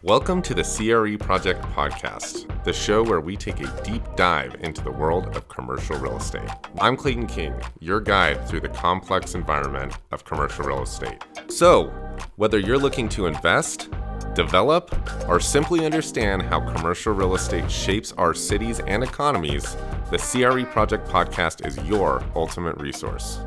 Welcome to the CRE Project Podcast, the show where we take a deep dive into the world of commercial real estate. I'm Clayton King, your guide through the complex environment of commercial real estate. So, whether you're looking to invest, develop, or simply understand how commercial real estate shapes our cities and economies, the CRE Project Podcast is your ultimate resource.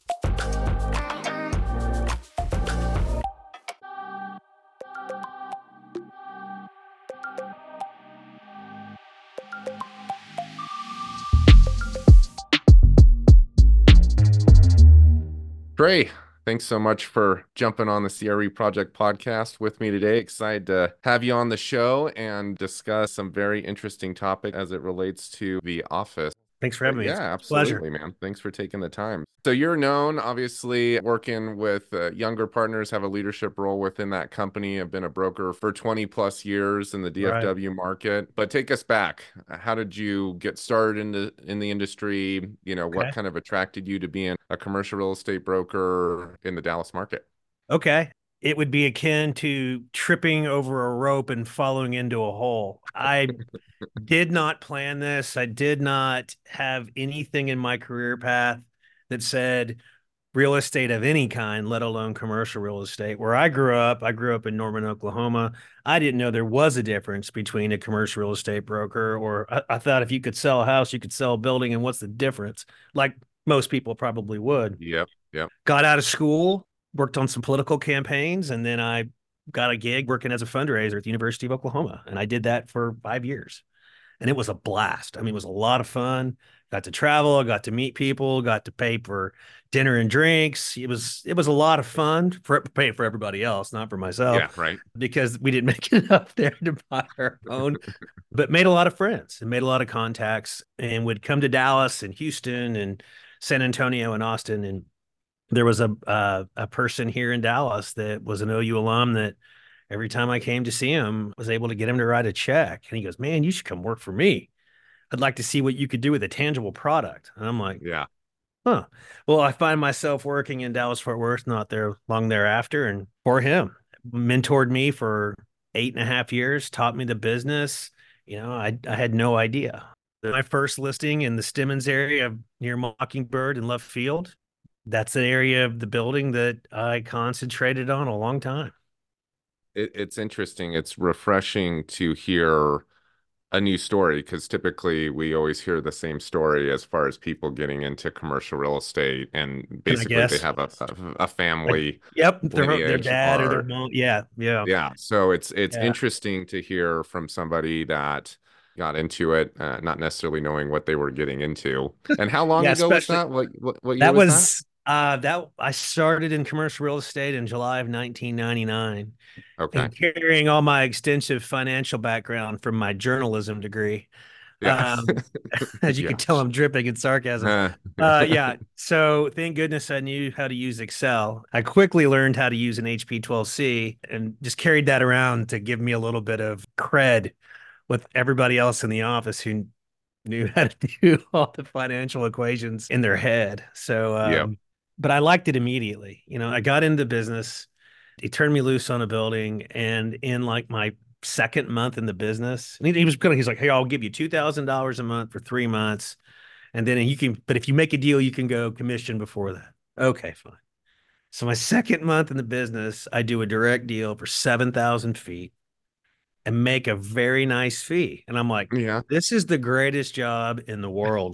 Trey, thanks so much for jumping on the CRE Project Podcast with me today. Excited to have you on the show and discuss some very interesting topic as it relates to the office. Thanks for having me. Yeah, It's a absolutely, pleasure. man. Thanks for taking the time. So you're known, obviously, working with younger partners, have a leadership role within that company. I've been a broker for 20 plus years in the Right. DFW market. But take us back. How did you get started in the industry? You know, what Okay. kind of attracted you to being a commercial real estate broker in the Dallas market? Okay. It would be akin to tripping over a rope and falling into a hole. I did not plan this. I did not have anything in my career path that said real estate of any kind, let alone commercial real estate. Where I grew up in Norman, Oklahoma. I didn't know there was a difference between a commercial real estate broker, or I thought if you could sell a house, you could sell a building. And what's the difference? Like most people probably would. Yep, yep. Got out of school, worked on some political campaigns, and then I got a gig working as a fundraiser at the University of Oklahoma. And I did that for 5 years. And it was a blast. I mean, it was a lot of fun. Got to travel, got to meet people, got to pay for dinner and drinks. It was a lot of fun for pay for everybody else, not for myself, Yeah, right. because we didn't make enough there to buy our own. But made a lot of friends and made a lot of contacts, and would come to Dallas and Houston and San Antonio and Austin. And there was a person here in Dallas that was an OU alum that every time I came to see him, I was able to get him to write a check. And he goes, "Man, you should come work for me. I'd like to see what you could do with a tangible product." And I'm like, Yeah. huh. Well, I find myself working in Dallas Fort Worth not there long thereafter, and for him, mentored me for 8.5 years, taught me the business. I had no idea. My first listing in the Stemmons area near Mockingbird and Love Field, that's an area of the building that I concentrated on a long time. It's interesting. It's refreshing to hear a new story because typically we always hear the same story as far as people getting into commercial real estate and Can I basically they guess? have a Like, family yep, their lineage dad or their or mom. Yeah, yeah, yeah. So it's yeah. interesting to hear from somebody that got into it, not necessarily knowing what they were getting into. And how long Yeah, ago was especially that? What year that was that? was that I started in commercial real estate in July of 1999, Okay. and carrying all my extensive financial background from my journalism degree. Yeah. Um, as you can Yeah. tell, I'm dripping in sarcasm. Uh, Yeah. So thank goodness I knew how to use Excel. I quickly learned how to use an HP 12C and just carried that around to give me a little bit of cred with everybody else in the office who knew how to do all the financial equations in their head. So, yeah. but I liked it immediately. I got into business. He turned me loose on a building, and in like my second month in the business, and he was good. He's like, "Hey, I'll give you $2,000 a month for 3 months, and then you can. But if you make a deal, you can go commission before that." Okay, fine. So my second month in the business, I do a direct deal for 7,000 feet and make a very nice fee. And I'm like, Yeah. this is the greatest job in the world.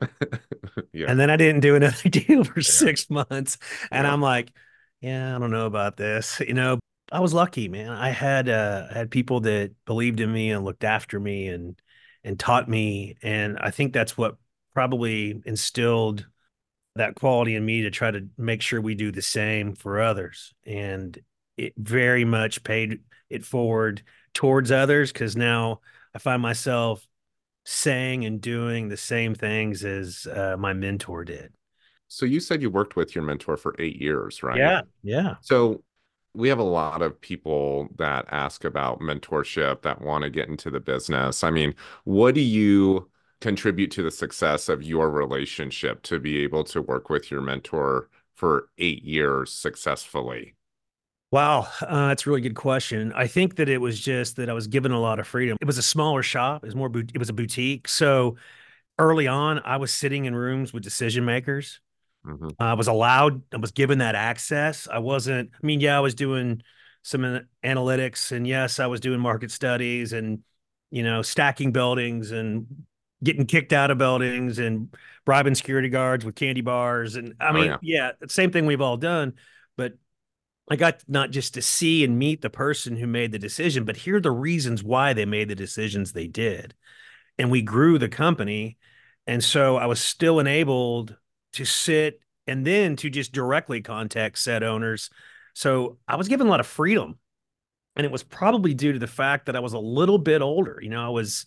Yeah. And then I didn't do another deal for Yeah. 6 months. And Yeah. I'm like, yeah, I don't know about this. I was lucky, man. I had people that believed in me and looked after me and taught me. And I think that's what probably instilled that quality in me to try to make sure we do the same for others. And it very much paid it forward towards others, because now I find myself saying and doing the same things as my mentor did. So you said you worked with your mentor for 8 years, right? Yeah, yeah. So we have a lot of people that ask about mentorship that want to get into the business. I mean, what do you contribute to the success of your relationship to be able to work with your mentor for 8 years successfully? Wow, that's a really good question. I think that it was just that I was given a lot of freedom. It was a smaller shop. It was it was a boutique. So early on, I was sitting in rooms with decision makers. Hmm. I was given that access. I wasn't, I mean, yeah, I was doing some analytics, and yes, I was doing market studies and, stacking buildings and getting kicked out of buildings and bribing security guards with candy bars. And I Oh mean, yeah. yeah, same thing we've all done. But I got not just to see and meet the person who made the decision, but hear the reasons why they made the decisions they did. And we grew the company. And so I was still enabled to sit and then to just directly contact said owners. So I was given a lot of freedom. And it was probably due to the fact that I was a little bit older. I was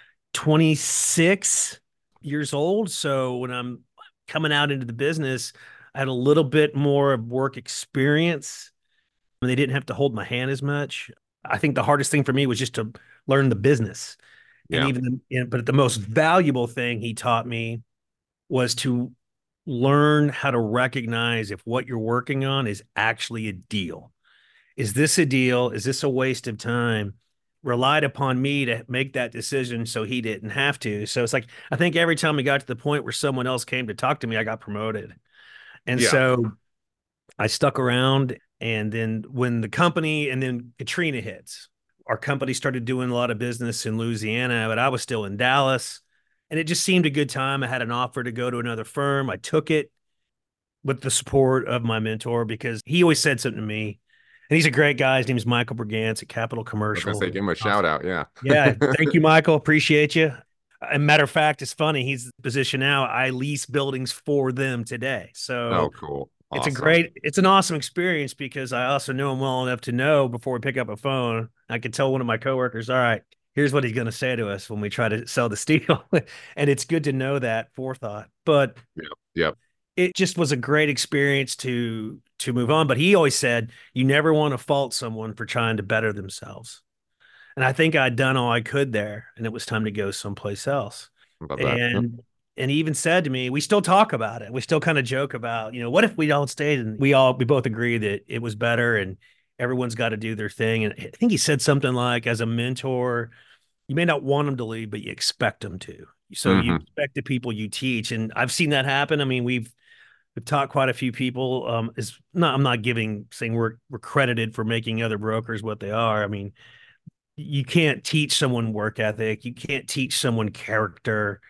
26 years old. So when I'm coming out into the business, I had a little bit more of work experience. They didn't have to hold my hand as much. I think the hardest thing for me was just to learn the business. And Yeah. but the most valuable thing he taught me was to learn how to recognize if what you're working on is actually a deal. Is this a deal? Is this a waste of time? Relied upon me to make that decision so he didn't have to. So it's like, I think every time we got to the point where someone else came to talk to me, I got promoted. And Yeah. so I stuck around. And then when the company, and then Katrina hits, our company started doing a lot of business in Louisiana, but I was still in Dallas. And it just seemed a good time. I had an offer to go to another firm. I took it with the support of my mentor because he always said something to me. And he's a great guy. His name is Michael Brigance at Capital I was gonna Commercial. say, give him a shout out. Yeah. Yeah. Thank you, Michael. Appreciate you. And matter of fact, it's funny. He's in the position now. I lease buildings for them today. Oh, So cool. Awesome. it's an awesome experience because I also know him well enough to know before we pick up a phone, I could tell one of my coworkers, all right, here's what he's going to say to us when we try to sell the steel. And it's good to know that forethought. But Yeah. Yep. it just was a great experience to move on. But he always said, you never want to fault someone for trying to better themselves. And I think I'd done all I could there, and it was time to go someplace else. About that. Yep. And he even said to me, we still talk about it. We still kind of joke about, what if we all stayed? And we both agree that it was better, and everyone's got to do their thing. And I think he said something like, as a mentor, you may not want them to leave, but you expect them to. So you Hmm. expect the people you teach, and I've seen that happen. I mean, we've taught quite a few people. Is not I'm not giving saying we're credited for making other brokers what they are. I mean, you can't teach someone work ethic. You can't teach someone character.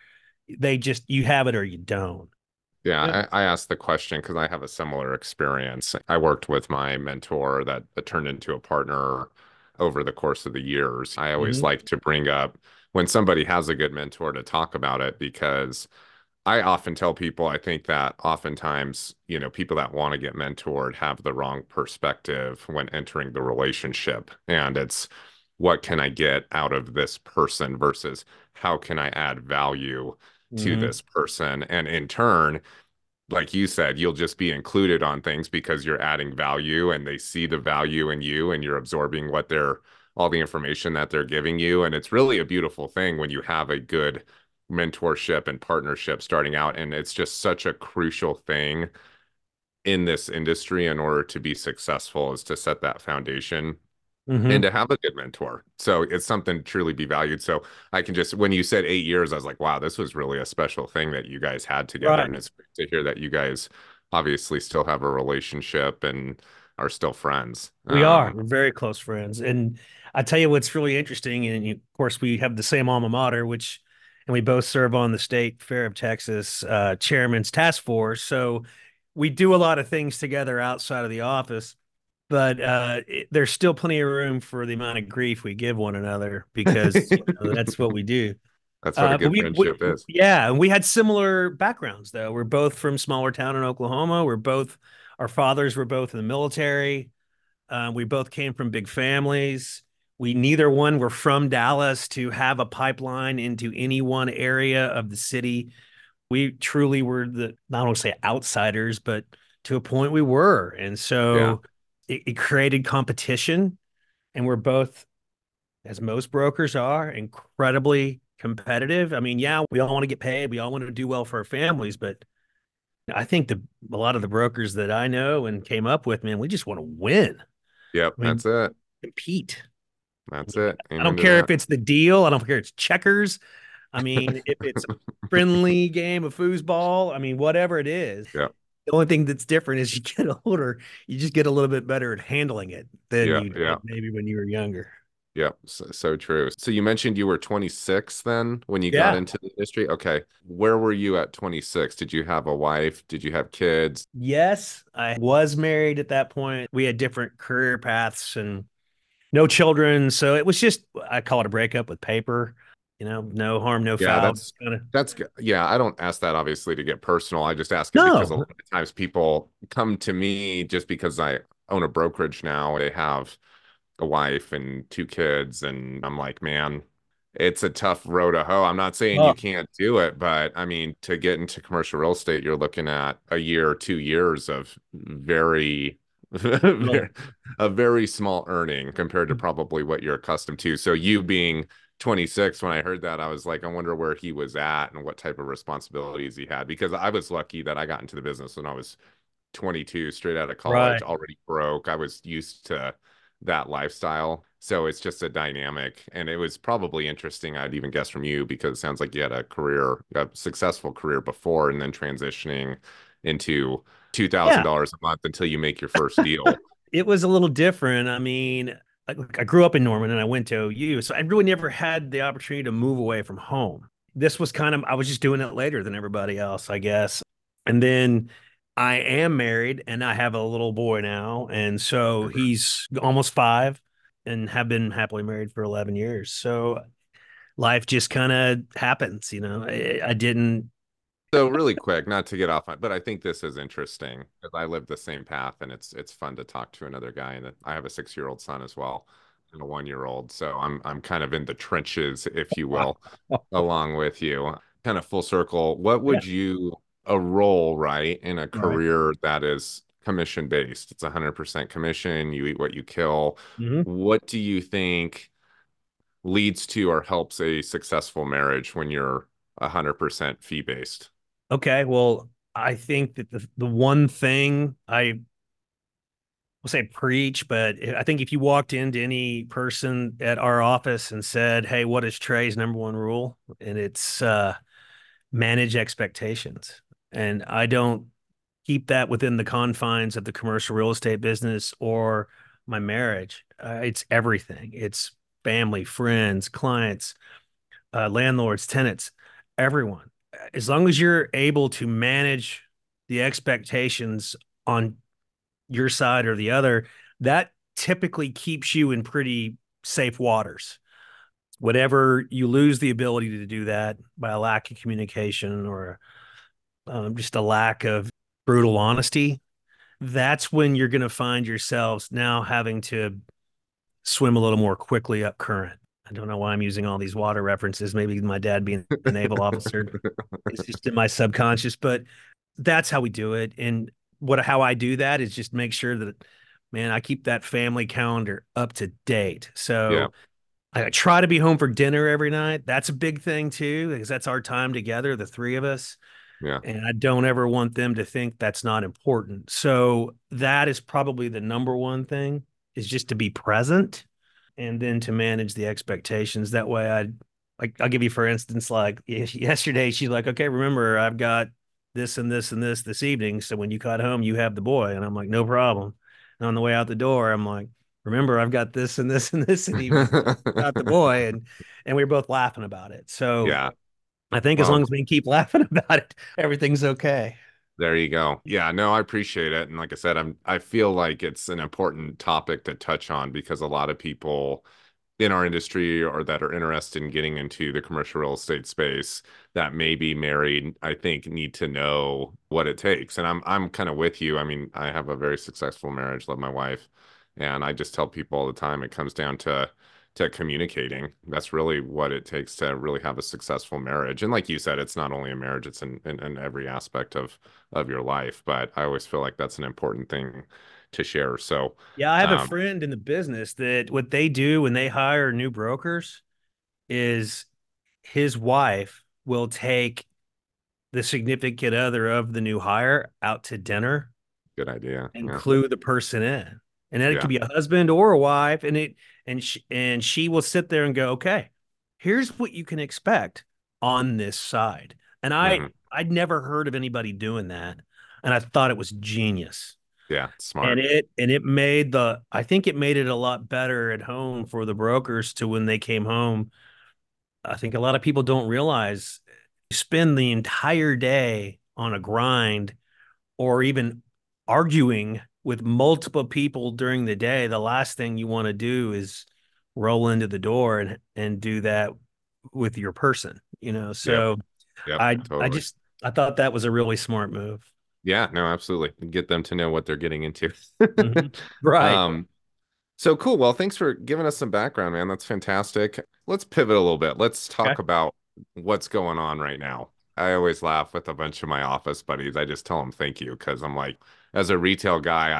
You have it or you don't. Yeah, Yeah. I asked the question because I have a similar experience. I worked with my mentor that turned into a partner over the course of the years. I always Mhm. like to bring up when somebody has a good mentor to talk about it because I often tell people I think that oftentimes, people that want to get mentored have the wrong perspective when entering the relationship. And it's what can I get out of this person versus how can I add value to Mhm. this person? And in turn, like you said, you'll just be included on things because you're adding value and they see the value in you and you're absorbing all the information that they're giving you. And it's really a beautiful thing when you have a good mentorship and partnership starting out. And it's just such a crucial thing in this industry in order to be successful is to set that foundation and Mhm. to have a good mentor. So it's something to truly be valued. So I can just, when you said 8 years, I was like, wow, this was really a special thing that you guys had together. Right. And it's great to hear that you guys obviously still have a relationship and are still friends. We are. We're very close friends. And I tell you what's really interesting. And of course, we have the same alma mater, and we both serve on the State Fair of Texas Chairman's Task Force. So we do a lot of things together outside of the office, but there's still plenty of room for the amount of grief we give one another because that's what we do. That's what a But good friendship is. yeah, and we had similar backgrounds though. We're both from smaller town in Oklahoma. Our fathers were both in the military. We both came from big families. We neither one were from Dallas to have a pipeline into any one area of the city. We truly were not want to say outsiders, but to a point we were. And Yeah. so it created competition. And we're both, as most brokers are, incredibly competitive. I mean, yeah, we all want to get paid. We all want to do well for our families, but I think a lot of the brokers that I know and came up with, man, we just want to win. Yep, I mean, that's it. compete. That's it. I don't Amen to care if that. it's the deal. I don't care if it's checkers. I mean, if it's a friendly game of foosball, I mean, whatever it is. Yeah, The only thing that's different is you get older, you just get a little bit better at handling it than yeah, you yeah, did maybe when you were younger. yeah. So true. So you mentioned you were 26 then when you got Yeah. into the industry. Okay. Where were you at 26? Did you have a wife? Did you have kids? Yes, I was married at that point. We had different career paths and no children. So it was just, I call it a breakup with paper, no harm, no Yeah, foul. Just kind of, that's good. Yeah, I don't ask that obviously to get personal. I just ask it because a no. lot of times people come to me just because I own a brokerage now. They have a wife and two kids, and I'm like, man, it's a tough road to hoe. I'm not saying you Oh, can't do it, but I mean, to get into commercial real estate, you're looking at a year or 2 years of very, no. a very small earning compared to probably what you're accustomed to. So you being 26, when I heard that, I was like, I wonder where he was at and what type of responsibilities he had. Because I was lucky that I got into the business when I was 22, straight out of college, Right. already broke. I was used to that lifestyle. So it's just a dynamic. And it was probably interesting, I'd even guess from you, because it sounds like you had a successful career before and then transitioning into Yeah. $2,000 a month until you make your first deal. It was a little different. I mean, I grew up in Norman and I went to OU. So I really never had the opportunity to move away from home. This was kind of, I was just doing it later than everybody else, I guess. And then I am married and I have a little boy now. And so Mhm. he's almost 5 and have been happily married for 11 years. So life just kind of happens, I didn't, So really quick, not to get off on, but I think this is interesting because I live the same path and it's fun to talk to another guy. And I have a 6-year-old son as well and a 1-year-old. So I'm kind of in the trenches, if you wow. will, along with you. Kind of full circle. What Yeah. would you a role, right, in a Right. career that is commission based? It's 100% commission. You eat what you kill. Mhm. What do you think leads to or helps a successful marriage when you're 100% fee based? Okay. Well, I think that the one thing I will say preach, but I think if you walked into any person at our office and said, "Hey, what is Trey's number one rule?" and it's manage expectations, and I don't keep that within the confines of the commercial real estate business or my marriage. It's everything. It's family, friends, clients, landlords, tenants, everyone. As long as you're able to manage the expectations on your side or the other, that typically keeps you in pretty safe waters. Whatever you lose the ability to do that by a lack of communication or just a lack of brutal honesty, that's when you're going to find yourselves now having to swim a little more quickly up current. I don't know why I'm using all these water references. Maybe my dad being a naval officer is just in my subconscious, but that's how we do it. And how I do that is just make sure that, man, I keep that family calendar up to date. Yeah, So I try to be home for dinner every night. That's a big thing too, because that's our time together, the three of us. yeah. And I don't ever want them to think that's not important. So that is probably the number one thing is just to be present and then to manage the expectations. That way I'll give you for instance, like yesterday, she's like, okay, remember I've got this and this and this evening. So when you cut home, you have the boy. And I'm like, no problem. And on the way out the door, I'm like, remember I've got this and this and this and evening. Got the boy. And we were both laughing about it. So Yeah. I think as long Well, as we can keep laughing about it, everything's okay. there you go. Yeah, no, I appreciate it. And like I said, I feel like it's an important topic to touch on because a lot of people in our industry or that are interested in getting into the commercial real estate space that may be married, I think need to know what it takes. And I'm kind of with you. I mean, I have a very successful marriage, love my wife, and I just tell people all the time it comes down to communicating. That's really what it takes to really have a successful marriage. And like you said, it's not only a marriage, it's in every aspect of your life. But I always feel like that's an important thing to share. So Yeah, I have a um, friend in the business that what they do when they hire new brokers is his wife will take the significant other of the new hire out to dinner good idea. and Yeah. clue the person in. and that it Yeah. could be a husband or a wife, and she will sit there and go, okay, here's what you can expect on this side. And Hmm. I'd never heard of anybody doing that, and I thought it was genius. Yeah. And Smart. it made the I think it made it a lot better at home for the brokers to when they came home. I think a lot of people don't realize you spend the entire day on a grind or even arguing with multiple people during the day. The last thing you want to do is roll into the door and do that with your person, you know. Yep. So Yep. I Totally. just I thought that was a really smart move. Yeah. No, absolutely. Get them to know what they're getting into. Mhm. Right. Um, so cool. Well, thanks for giving us some background, man. That's fantastic. Let's pivot a little bit. Let's Okay. talk about what's going on right now. I always laugh with a bunch of my office buddies. I just tell them thank you because I'm like, as a retail guy,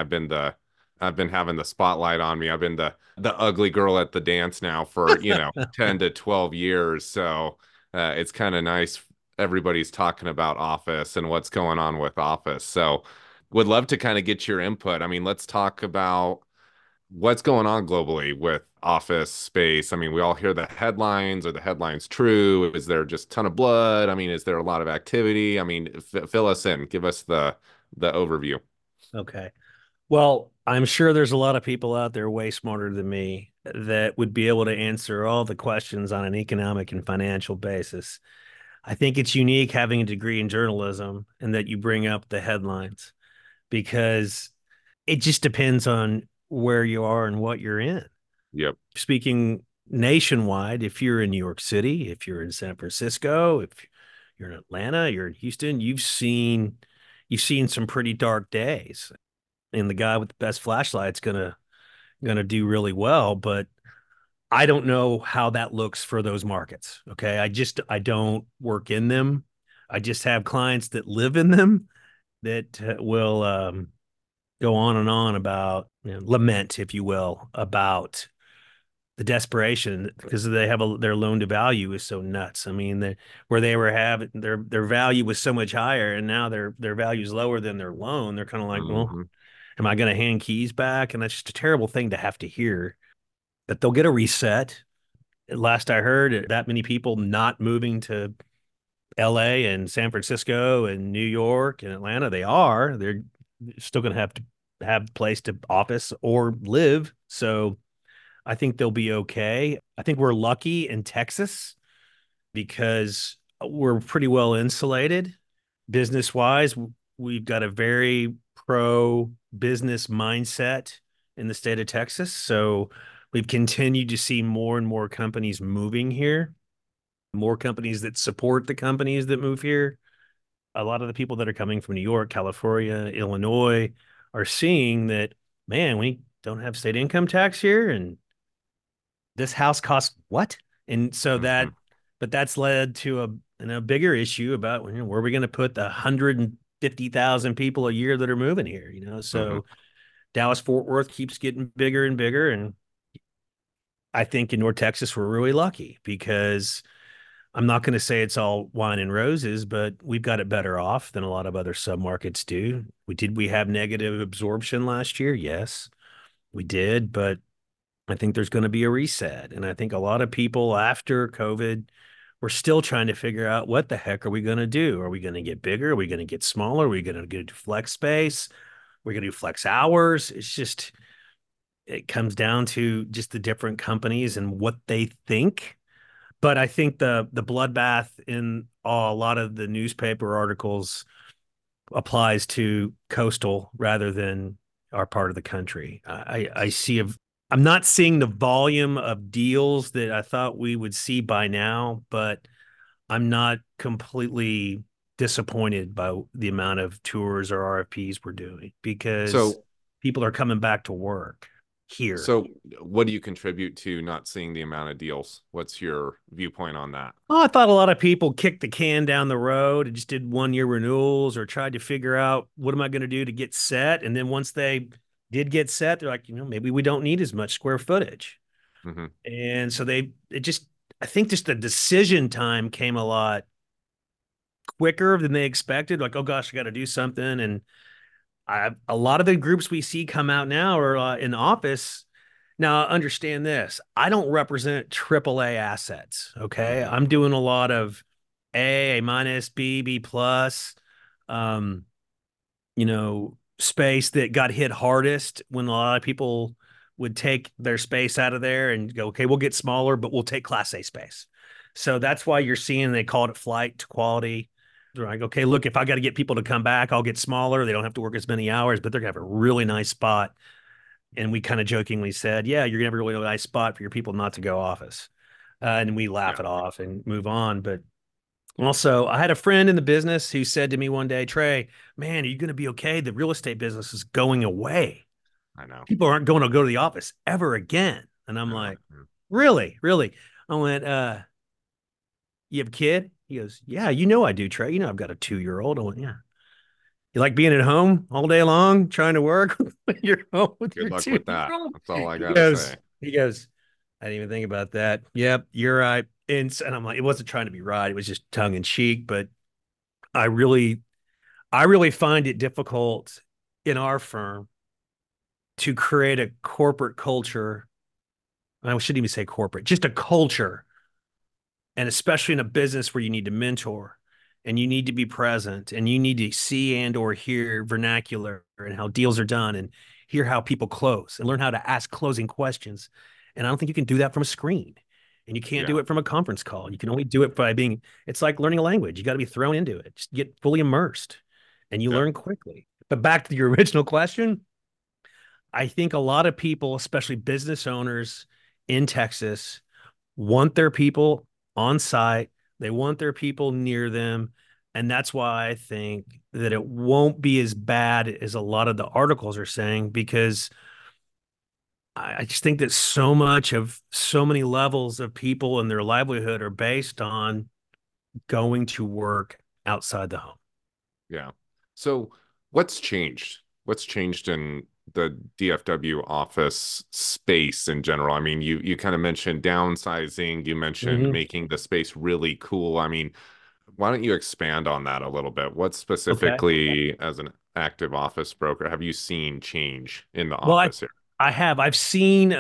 I've been having the spotlight on me. I've been the ugly girl at the dance now for, 10 to 12 years. So it's kind of nice. Everybody's talking about Office and what's going on with Office. So would love to kind of get your input. I mean, let's talk about what's going on globally with office space. I mean, we all hear the headlines. Are the headlines true? Is there just a ton of blood? I mean, is there a lot of activity? I mean, fill us in. Give us the overview. Okay. Well, I'm sure there's a lot of people out there way smarter than me that would be able to answer all the questions on an economic and financial basis. I think it's unique having a degree in journalism and that you bring up the headlines because it just depends on where you are and what you're in. Yep. Speaking nationwide, if you're in New York City, if you're in San Francisco, if you're in Atlanta, you're in Houston, you've seen some pretty dark days. And the guy with the best flashlight's gonna do really well, but I don't know how that looks for those markets. Okay. I don't work in them. I just have clients that live in them that will go on and on about lament, if you will, about the desperation because they have their loan to value is so nuts. I mean, where they were having their value was so much higher, and now their value is lower than their loan. They're kind of like, well, Hmm. am I going to hand keys back? And that's just a terrible thing to have to hear. That they'll get a reset. Last I heard, that many people not moving to L.A. and San Francisco and New York and Atlanta, they're still going to have a place to office or live. So I think they'll be okay. I think we're lucky in Texas because we're pretty well insulated business wise. We've got a very pro business mindset in the state of Texas. So we've continued to see more and more companies moving here, more companies that support the companies that move here. A lot of the people that are coming from New York, California, Illinois are seeing that, man, we don't have state income tax here and this house costs what? And so Hmm. but that's led to a bigger issue about where are we going to put the 150,000 people a year that are moving here, you know? Hmm. So Dallas Fort Worth keeps getting bigger and bigger. And I think in North Texas, we're really lucky because I'm not going to say it's all wine and roses, but we've got it better off than a lot of other submarkets do. We have negative absorption last year? Yes, we did, but I think there's going to be a reset. And I think a lot of people after COVID, we're still trying to figure out what the heck are we going to do? Are we going to get bigger? Are we going to get smaller? Are we going to do flex space? We're going to do flex hours. It comes down to just the different companies and what they think. But I think the bloodbath in a lot of the newspaper articles applies to coastal rather than our part of the country. I'm not seeing the volume of deals that I thought we would see by now, but I'm not completely disappointed by the amount of tours or RFPs we're doing because So people are coming back to work here. so what do you contribute to not seeing the amount of deals? What's your viewpoint on that? Oh, I thought a lot of people kicked the can down the road and just did 1 year renewals or tried to figure out what am I going to do to get set. And then once they did get set, they're like, maybe we don't need as much square footage. Hmm. And so I think just the decision time came a lot quicker than they expected. Like, oh gosh, I got to do something. And a lot of the groups we see come out now are in office. Now, understand this. I don't represent AAA assets. Okay. Hmm. I'm doing a lot of A minus, B plus, um, space that got hit hardest when a lot of people would take their space out of there and go, okay, we'll get smaller, but we'll take Class A space. So that's why you're seeing they called it flight to quality. They're like, okay, look, if I got to get people to come back, I'll get smaller. They don't have to work as many hours, but they're gonna have a really nice spot. And we kind of jokingly said, yeah, you're gonna have a really nice spot for your people not to go office. And we laugh Yeah. it off and move on. But also, I had a friend in the business who said to me one day, Trey, man, are you going to be okay? The real estate business is going away. I know. People aren't going to go to the office ever again. And I'm Yeah. like, really? Really? I went, you have a kid? He goes, yeah, I do, Trey. I've got a 2-year-old. I went, yeah. You like being at home all day long, trying to work when you're home with Good your luck two with year that. old? That's all I He gotta goes, say. he goes, I didn't even think about that. Yep, you're right. And I'm like, it wasn't trying to be right. It was just tongue in cheek. But I really I really find it difficult in our firm to create a corporate culture. I shouldn't even say corporate, just a culture. And especially in a business where you need to mentor and you need to be present and you need to see and or hear vernacular and how deals are done and hear how people close and learn how to ask closing questions. And I don't think you can do that from a screen. And you can't do Yeah. it from a conference call. You can only do it by being, it's like learning a language. You got to be thrown into it. Just get fully immersed and you Yep. learn quickly. But back to your original question, I think a lot of people, especially business owners in Texas, want their people on site. They want their people near them. And that's why I think that it won't be as bad as a lot of the articles are saying, because I just think that so many levels of people and their livelihood are based on going to work outside the home. Yeah. So what's changed? What's changed in the DFW office space in general? I mean, you kind of mentioned downsizing, you mentioned Mhm. making the space really cool. I mean, why don't you expand on that a little bit? What Okay. specifically, as an active office broker, have you seen change in the Well, office here? I have. I've seen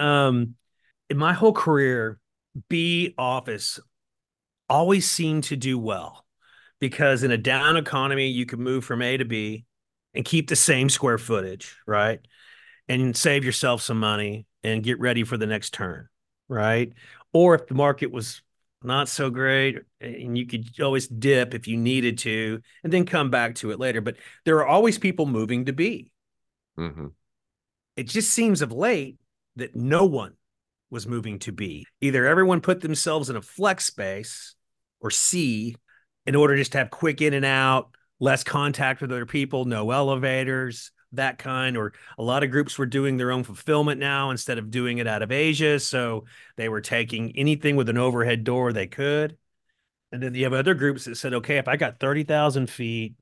in my whole career, B office always seemed to do well because in a down economy, you could move from A to B and keep the same square footage, right? And save yourself some money and get ready for the next turn, right? Or if the market was not so great and you could always dip if you needed to and then come back to it later. But there are always people moving to B. Hmm. It just seems of late that no one was moving to B. Either everyone put themselves in a flex space or C in order just to have quick in and out, less contact with other people, no elevators, that kind. Or a lot of groups were doing their own fulfillment now instead of doing it out of Asia. So they were taking anything with an overhead door they could. And then you have other groups that said, okay, if I got 30,000 feet,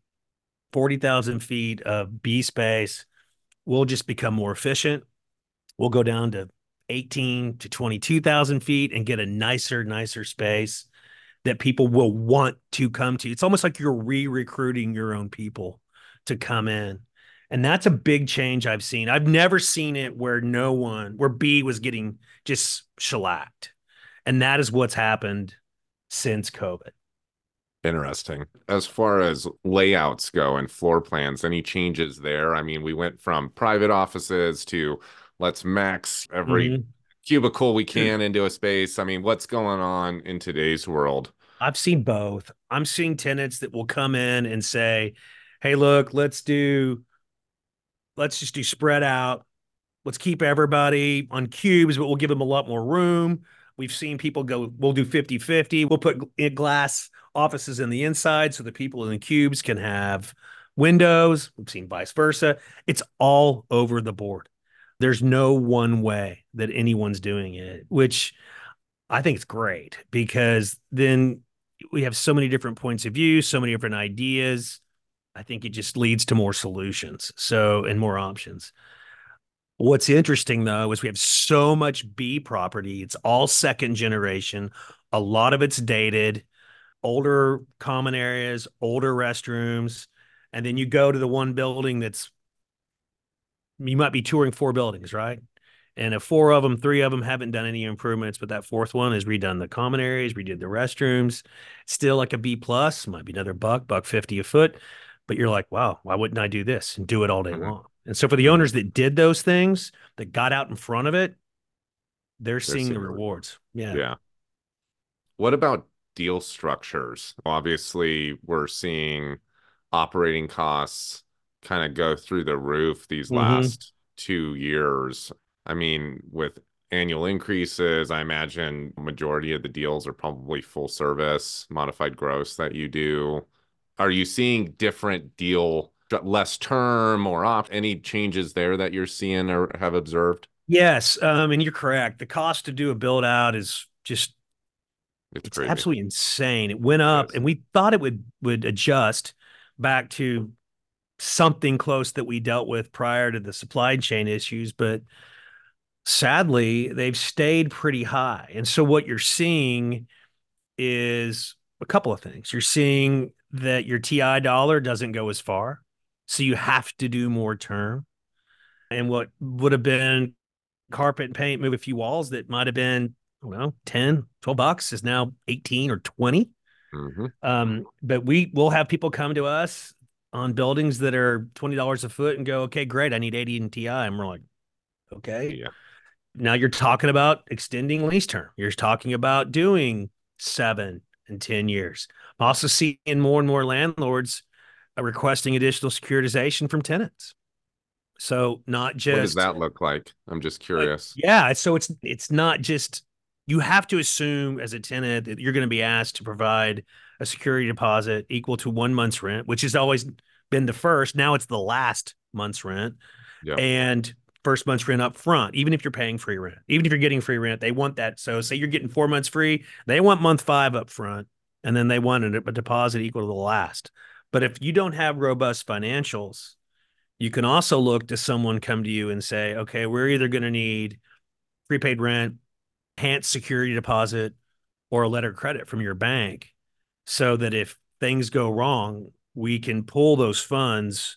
40,000 feet of B space, we'll just become more efficient. We'll go down to 18 to 22,000 feet and get a nicer space that people will want to come to. It's almost like you're re-recruiting your own people to come in. And that's a big change I've seen. I've never seen it where B was getting just shellacked. And that is what's happened since COVID. Interesting. As far as layouts go and floor plans, any changes there? I mean, we went from private offices to let's max every Mm-hmm. cubicle we can into a space. I mean, what's going on in today's world? I've seen both. I'm seeing tenants that will come in and say, hey, look, let's just do spread out. Let's keep everybody on cubes, but we'll give them a lot more room. We've seen people go, we'll do 50-50. We'll put glass offices in the inside so the people in the cubes can have windows. We've seen vice versa. It's all over the board. There's no one way that anyone's doing it, which I think it's great because then we have so many different points of view, so many different ideas. I think it just leads to more solutions. So, and more options. What's interesting though is we have so much B property. It's all second generation. A lot of it's dated, older common areas, older restrooms. And then you go to the one building that's you might be touring 4 buildings, right? And if 4 of them, 3 of them haven't done any improvements, but that fourth one has redone the common areas, redid the restrooms, still like a B plus, might be another buck 50 a foot. But you're like, wow, why wouldn't I do this and do it all day Hmm. long? And so for the Hmm. owners that did those things, that got out in front of it, they're They're seeing the seeing the result. rewards. Yeah. Yeah. What about deal structures? Obviously, we're seeing operating costs kind of go through the roof these Mm-hmm. last 2 years. I mean, with annual increases, I imagine majority of the deals are probably full service, modified gross that you do. Are you seeing different deal, less term or opt, any changes there that you're seeing or have observed? Yes. And you're correct. The cost to do a build out is just, It's it's crazy. absolutely insane. It went It up is. and we thought it would adjust back to something close that we dealt with prior to the supply chain issues, but sadly, they've stayed pretty high. And so what you're seeing is a couple of things. You're seeing that your TI dollar doesn't go as far. So you have to do more term. And what would have been carpet and paint, move a few walls that might have been, I don't know, 10, $12 is now 18 or 20. Hmm. But we will have people come to us on buildings that are $20 a foot and go, okay, great. I need 80 in TI. And we're like, okay. Yeah. Now you're talking about extending lease term. You're talking about doing 7 and 10 years. I'm also seeing more and more landlords requesting additional securitization from tenants. So not What does just that look like? I'm just curious. yeah, so it's not just, you have to assume as a tenant that you're going to be asked to provide a security deposit equal to 1 month's rent, which has always been the first. Now it's the last month's rent, Yep. and first month's rent up front, even if you're paying free rent. Even if you're getting free rent, they want that. So say you're getting 4 months free, they want month 5 up front, and then they want a deposit equal to the last. But if you don't have robust financials, you can also look to someone come to you and say, okay, we're either going to need prepaid rent, enhanced security deposit, or a letter of credit from your bank so that if things go wrong, we can pull those funds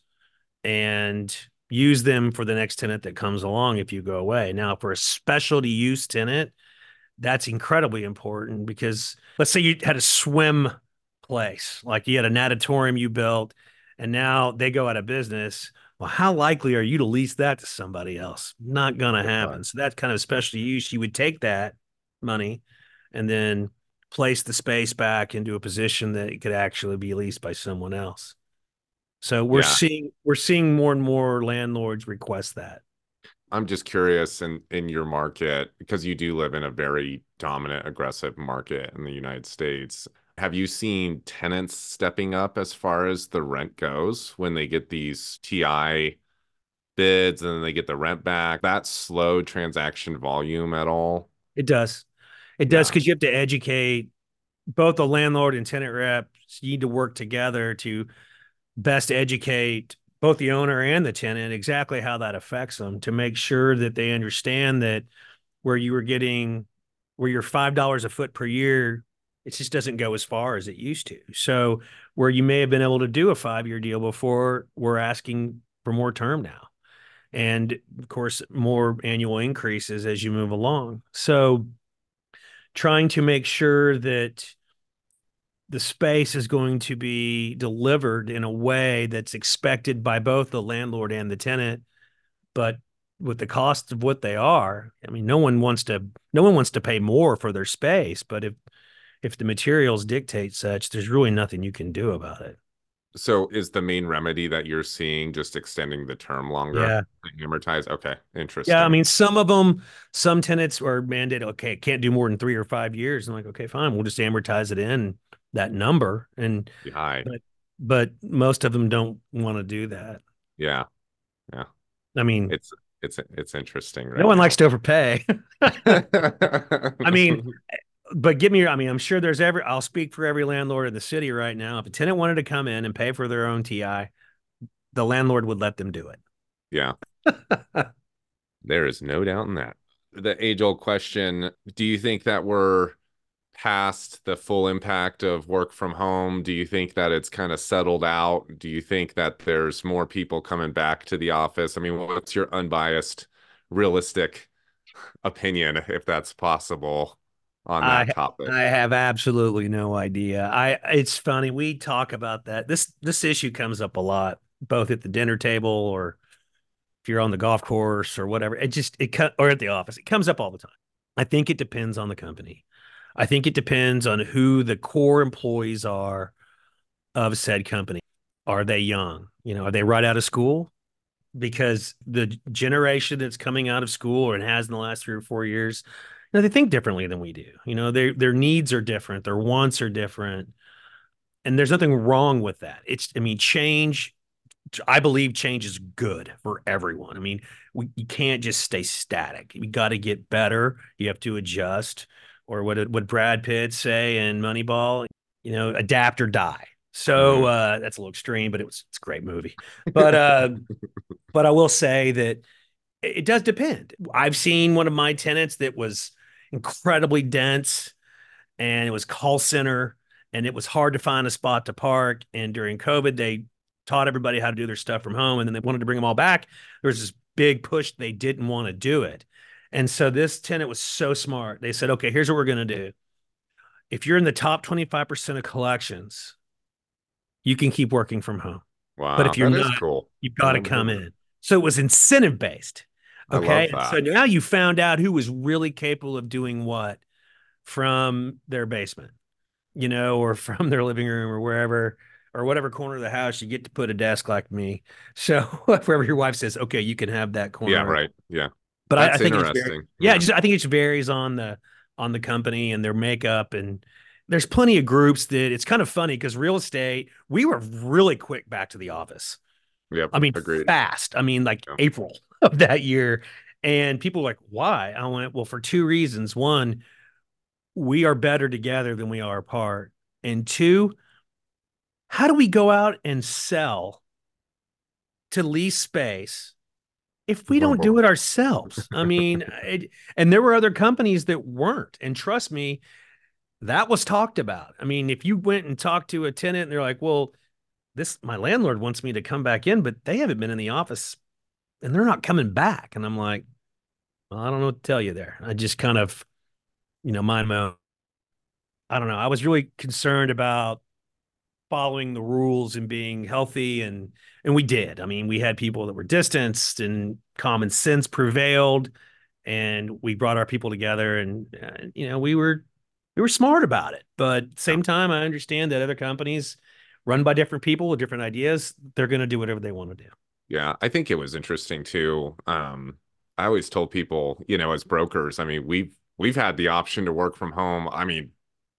and use them for the next tenant that comes along if you go away. Now, for a specialty use tenant, that's incredibly important because let's say you had a swim place, like you had a natatorium you built, and now they go out of business. Well, how likely are you to lease that to somebody else? Not going to Good God. happen. So that's kind of specialty use. You would take that money and then place the space back into a position that it could actually be leased by someone else. So Yeah. we're seeing more and more landlords request that. I'm just curious in your market, because you do live in a very dominant, aggressive market in the United States. Have you seen tenants stepping up as far as the rent goes when they get these TI bids and then they get the rent back? That slowed transaction volume at all? It does. It does Yeah. because you have to educate both the landlord and tenant reps. You need to work together to best educate both the owner and the tenant exactly how that affects them to make sure that they understand that where you were getting where you're $5 a foot per year, it just doesn't go as far as it used to. So where you may have been able to do a 5 year deal before, we're asking for more term now. And of course, more annual increases as you move along. So trying to make sure that the space is going to be delivered in a way that's expected by both the landlord and the tenant, but with the costs of what they are, I mean, no one wants to pay more for their space, but if the materials dictate such, there's really nothing you can do about it. So is the main remedy that you're seeing just extending the term longer Yeah. to amortize? Okay, Yeah, I interesting. mean, some of them, some tenants are mandated, okay, it can't do more than 3 or 5 years. I'm like, okay, fine, we'll just amortize it in that number. And High. but but most of them don't want to do that. Yeah, yeah. I mean, It's interesting no right one likes now. to overpay. I mean, but give me, I mean, I'm sure I'll speak for every landlord in the city right now. If a tenant wanted to come in and pay for their own TI, the landlord would let them do Yeah, it. there is no doubt in that. The age-old question, do you think that we're past the full impact of work from home? Do you think that it's kind of settled out? Do you think that there's more people coming back to the office? I mean, what's your unbiased, realistic opinion, if that's possible, on that I topic? I have absolutely no idea. It's funny we talk about that. This issue comes up a lot, both at the dinner table or if you're on the golf course or whatever. Or at the office. It comes up all the time. I think it depends on the company. I think it depends on who the core employees are of said company. Are they young? Are they right out of school? Because the generation that's coming out of school or has in the last 3 or 4 years, they think differently than we do. Their needs are different, their wants are different, and there's nothing wrong with that. I mean, change. I believe change is good for everyone. I mean, you can't just stay static. You got to get better. You have to adjust, or what Brad Pitt say in Moneyball? Adapt or die. So Mhm. that's a little extreme, but it's a great movie. But I will say that it does depend. I've seen one of my tenants that was incredibly dense and it was call center and it was hard to find a spot to park. And during COVID, they taught everybody how to do their stuff from home and then they wanted to bring them all back. There was this big push. They didn't want to do it. And so this tenant was so smart. They said, okay, here's what we're going to do. If you're in the top 25% of collections, you can keep working from home. But Wow, if you're that is not, cool. you've I got to never come heard. in. So it was incentive based. I Okay. love And so that. now you found out who was really capable of doing what from their basement, or from their living room or wherever or whatever corner of the house you get to put a desk like me. So wherever your wife says, okay, you can have that Yeah, corner. right. Yeah. But I That's think it's very, interesting. yeah, Yeah. I think it just varies on the company and their makeup. And there's plenty of groups that it's kind of funny because real estate, we were really quick back to the office. Yep. I mean, Agreed. fast. I mean, like Yeah. April of that year. And people were like, why? I went, well, for two reasons. One, we are better together than we are apart. And two, how do we go out and sell to lease space if we When don't we're do it ourselves? I mean, and there were other companies that weren't. And trust me, that was talked about. I mean, if you went and talked to a tenant and they're like, well, this, my landlord wants me to come back in, but they haven't been in the office and they're not coming back. And I'm like, well, I don't know what to tell you there. I just kind of, mind my own. I don't know. I was really concerned about following the rules and being healthy and we did. I mean, we had people that were distanced and common sense prevailed and we brought our people together and we were smart about it. But at the yeah. same time, I understand that other companies run by different people with different ideas, they're going to do whatever they want to do. Yeah, I think it was interesting too. I always told people, as brokers, I mean, we've had the option to work from home. I mean,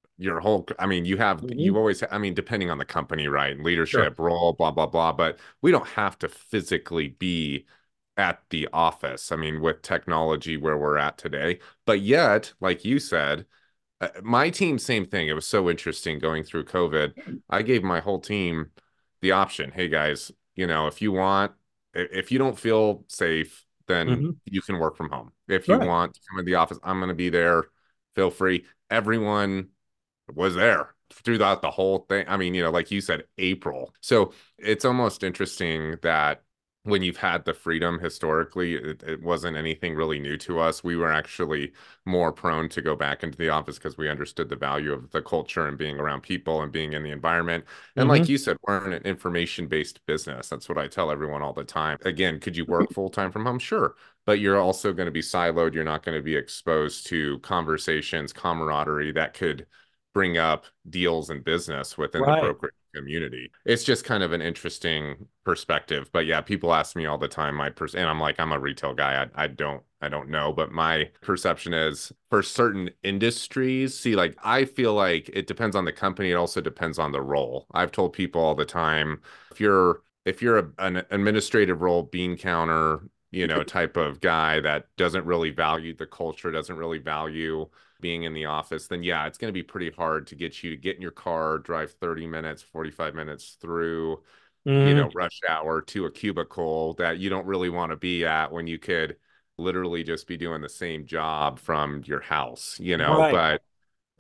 you Mm-hmm. always, I mean, depending on the company, right? Sure. Leadership, role, blah, blah, blah. But we don't have to physically be at the office. I mean, with technology where we're at today. But yet, like you said, my team, same thing. It was so interesting going through COVID. I gave my whole team the option. Hey guys, if you don't feel safe, then Mm-hmm. you can work from home. If you Right. want to come in the office, I'm going to be there. Feel free. Everyone was there throughout the whole thing. I mean, like you said, April. So it's almost interesting that when you've had the freedom historically, it wasn't anything really new to us. We were actually more prone to go back into the office because we understood the value of the culture and being around people and being in the environment. And like Mm-hmm. you said, we're in an information-based business. That's what I tell everyone all the time. Again, could you work full-time from home? Sure. But you're also going to be siloed. You're not going to be exposed to conversations, camaraderie that could bring up deals and business within the Right. brokerage community. It's just kind of an interesting perspective. But yeah, people ask me all the time and I'm like, I'm a retail guy. I don't know, but my perception is for certain industries, see, like I feel like it depends on the company. It also depends on the role. I've told people all the time, if you're an administrative role, bean counter, type of guy that doesn't really value the culture, doesn't really value being in the office, then yeah, it's going to be pretty hard to get you to get in your car, drive 30 minutes, 45 minutes through, Mm-hmm. rush hour to a cubicle that you don't really want to be at when you could literally just be doing the same job from your house. Right. But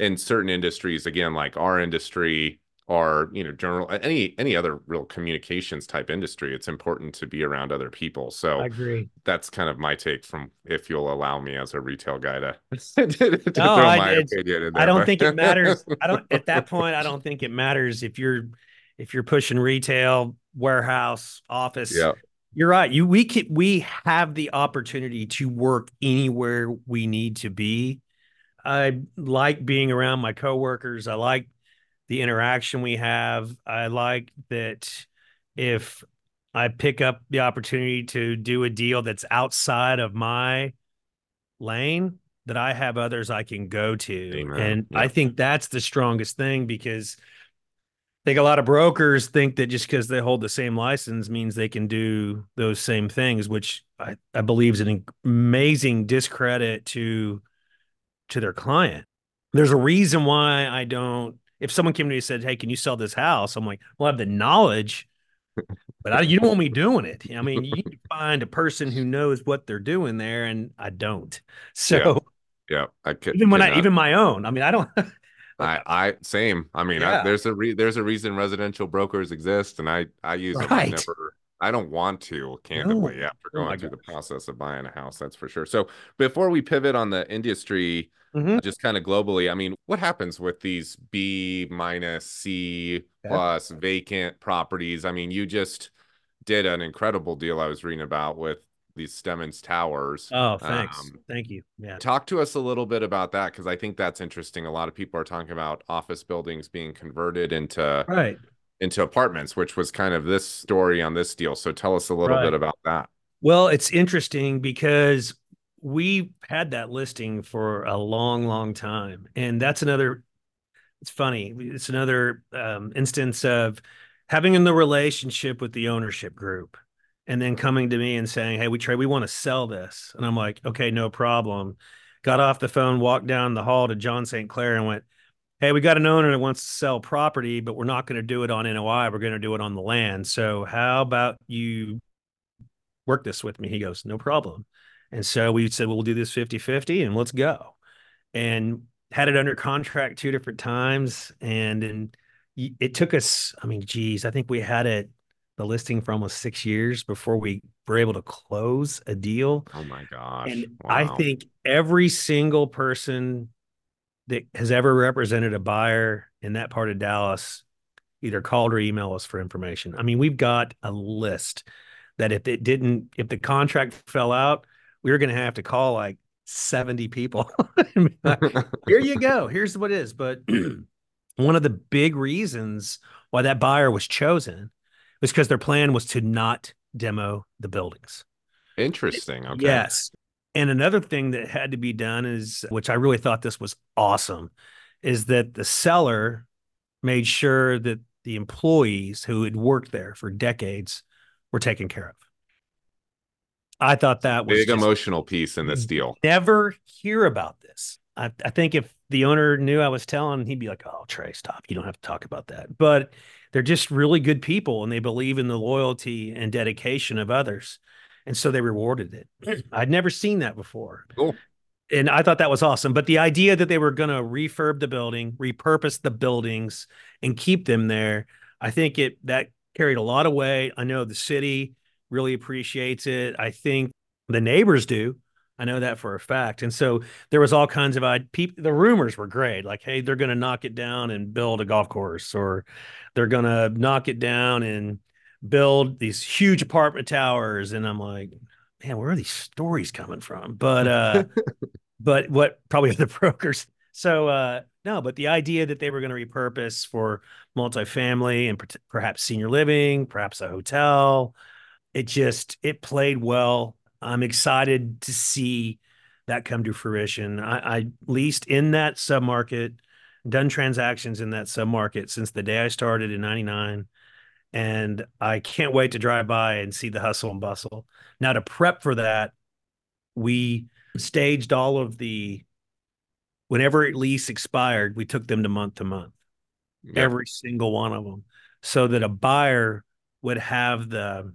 in certain industries, again, like our industry or, general, any other real communications type industry, it's important to be around other people. I So agree. that's kind of my take from, if you'll allow me as a retail guy to No, throw my opinion in I there, don't but think it matters. I don't at that point, I don't think it matters if you're pushing retail, warehouse, office. yeah, You're right. We have the opportunity to work anywhere we need to be. I like being around my coworkers. I like the interaction we have. I like that if I pick up the opportunity to do a deal that's outside of my lane, that I have others I can go to. amen. And I Yeah. think that's the strongest thing, because I think a lot of brokers think that just because they hold the same license means they can do those same things, which I believe is an amazing discredit to their client. There's a reason why I don't. If someone came to me and said, "Hey, can you sell this house?" I'm like, "Well, I have the knowledge, but you don't want me doing it." I mean, you need to find a person who knows what they're doing there, and I don't. Yeah. So Yeah. I even when could I not. even my own, I mean, I don't. Same. I mean, Yeah, there's a reason residential brokers exist, and I use them. right. I don't want to, No. candidly, after Oh going my through the gosh. process of buying a house, that's for sure. So before we pivot on the industry, Hmm. just kind of globally, I mean, what happens with these B minus C Yeah. plus vacant properties? I mean, you just did an incredible deal I was reading about with these Stemmons Towers. Oh, thanks. Thank you. Yeah. Talk to us a little bit about that, because I think that's interesting. A lot of people are talking about office buildings being converted Right. into apartments, which was kind of this story on this deal. So tell us a little bit Right. about that. Well, it's interesting because we had that listing for a long, long time. And that's another, it's funny. It's another instance of having in the relationship with the ownership group and then coming to me and saying, "Hey, we want to sell this." And I'm like, "Okay, no problem." Got off the phone, walked down the hall to John St. Clair and went, "Hey, we got an owner that wants to sell property, but we're not going to do it on NOI. We're going to do it on the land. So how about you work this with me?" He goes, "No problem." And so we said, "Well, we'll do this 50-50 and let's go." And had it under contract two different times. And then it took us, I mean, geez, I think we had the listing for almost 6 years before we were able to close a deal. Oh my gosh. And I Wow. think every single person that has ever represented a buyer in that part of Dallas either called or emailed us for information. I mean, we've got a list that if the contract fell out, we were going to have to call like 70 people. Here you go. Here's what it is. But one of the big reasons why that buyer was chosen was because their plan was to not demo the buildings. Interesting. Okay. Yes. And another thing that had to be done is, which I really thought this was awesome, is that the seller made sure that the employees who had worked there for decades were taken care of. I thought that was Big just, emotional piece in this you deal. never hear about this. I think if the owner knew I was telling, he'd be like, "Oh, Trey, stop. You don't have to talk about that." But they're just really good people and they believe in the loyalty and dedication of others. And so they rewarded it. I'd never seen that before. Cool. And I thought that was awesome. But the idea that they were going to refurb the building, repurpose the buildings, and keep them there, I think that carried a lot of weight. I know the city really appreciates it. I think the neighbors do. I know that for a fact. And so there was all kinds of people. The rumors were great, like, "Hey, they're going to knock it down and build a golf course, or they're going to knock it down and build these huge apartment towers." And I'm like, "Man, where are these stories coming from?" But what probably the brokers. So no, but the idea that they were going to repurpose for multifamily and perhaps senior living, perhaps a hotel, it played well. I'm excited to see that come to fruition. I leased in that submarket, done transactions in that submarket since the day I started in '99. And I can't wait to drive by and see the hustle and bustle. Now, to prep for that, we staged all of whenever lease expired, we took them to month, Yep. every single one of them, so that a buyer would have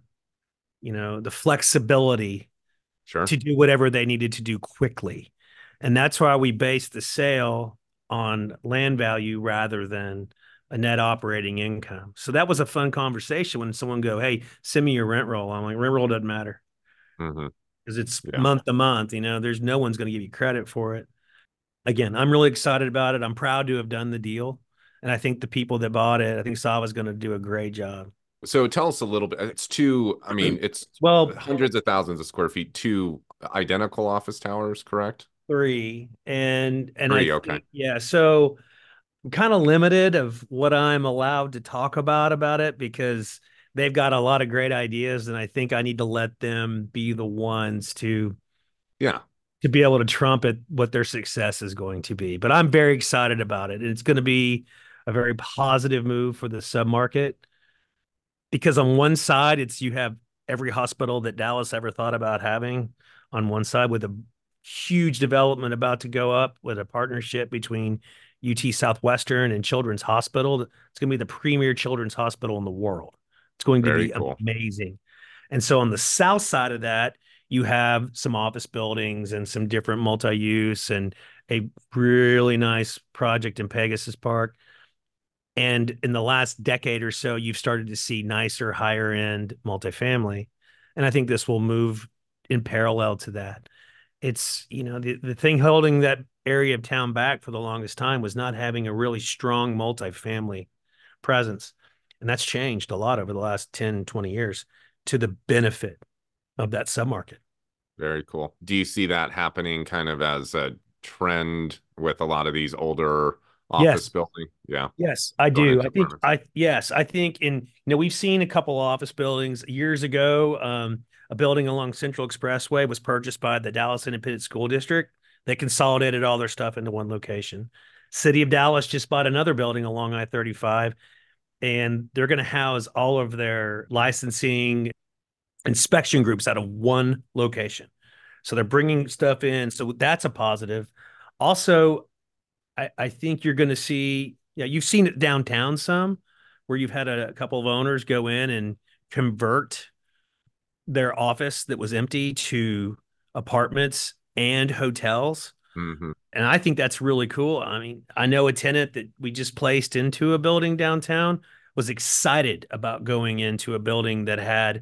the flexibility Sure. to do whatever they needed to do quickly. And that's why we based the sale on land value rather than a net operating income. So that was a fun conversation when someone go, "Hey, send me your rent roll." I'm like, rent roll doesn't matter Hmm. because it's Yeah. month to month. There's no one's going to give you credit for it. Again, I'm really excited about it. I'm proud to have done the deal. And I think the people that bought it, I think Sava's going to do a great job. So tell us a little bit. I mean, it's Well, hundreds of thousands of square feet, two identical office towers, correct? three. And I Three, okay. think, yeah, so I'm kind of limited of what I'm allowed to talk about it because they've got a lot of great ideas, and I think I need to let them be the ones Yeah, to be able to trumpet what their success is going to be. But I'm very excited about it. It's going to be a very positive move for the submarket because on one side, it's you have every hospital that Dallas ever thought about having on one side with a huge development about to go up with a partnership between UT Southwestern and Children's Hospital. It's going to be the premier children's hospital in the world. It's going to very be cool. amazing. And so on the south side of that, you have some office buildings and some different multi-use and a really nice project in Pegasus Park. And in the last decade or so, you've started to see nicer, higher end multifamily. And I think this will move in parallel to that. The thing holding that area of town back for the longest time was not having a really strong multifamily presence. And that's changed a lot over the last 10, 20 years to the benefit of that submarket. Very cool. Do you see that happening kind of as a trend with a lot of these older office Yes. building? Yeah, Yes, I going do. into apartments. I think we've seen a couple of office buildings years ago. A building along Central Expressway was purchased by the Dallas Independent School District. They consolidated all their stuff into one location. City of Dallas just bought another building along I-35, and they're going to house all of their licensing inspection groups out of one location. So they're bringing stuff in. So that's a positive. Also, I think you're going to see, yeah, you've seen it downtown some where you've had a couple of owners go in and convert their office that was empty to apartments and hotels. Hmm. And I think that's really cool. I mean, I know a tenant that we just placed into a building downtown was excited about going into a building that had